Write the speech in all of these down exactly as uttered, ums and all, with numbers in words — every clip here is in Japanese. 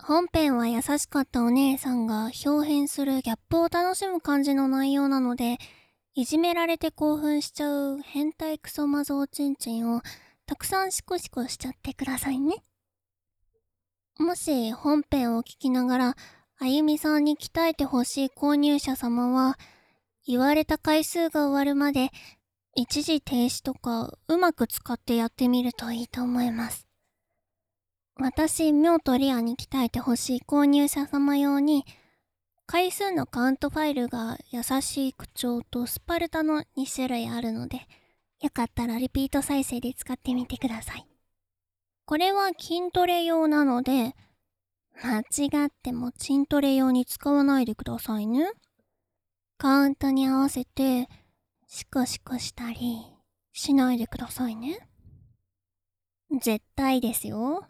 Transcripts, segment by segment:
本編は優しかったお姉さんが表変するギャップを楽しむ感じの内容なので、いじめられて興奮しちゃう変態クソマゾおちんちんをたくさんシコシコしちゃってくださいね。もし本編を聞きながらあゆみさんに鍛えてほしい購入者様は、言われた回数が終わるまで一時停止とかうまく使ってやってみるといいと思います。私、ミョウとリアに鍛えてほしい購入者様用に、回数のカウントファイルが優しい口調とスパルタのに種類あるので、よかったらリピート再生で使ってみてください。これは筋トレ用なので、間違っても筋トレ用に使わないでくださいね。カウントに合わせて、シコシコしたりしないでくださいね。絶対ですよ。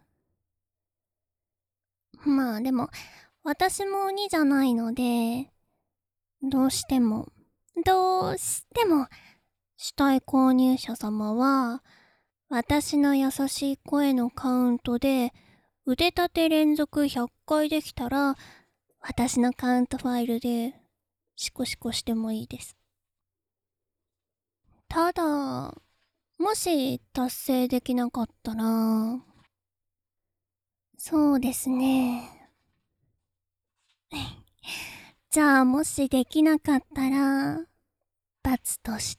まあでも、私も鬼じゃないので、どうしても、どうしても、したい購入者様は、私の優しい声のカウントで、腕立て連続ひゃっかいできたら、私のカウントファイルで、シコシコしてもいいです。ただ、もし達成できなかったら、そうですね。じゃあもしできなかったら、罰として、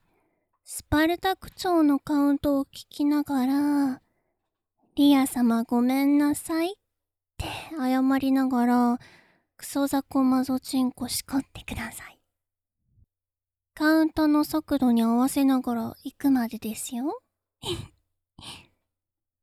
スパルタ区長のカウントを聞きながら、リア様ごめんなさいって謝りながら、クソザコマゾチンコ叱ってください。カウントの速度に合わせながら行くまでですよ。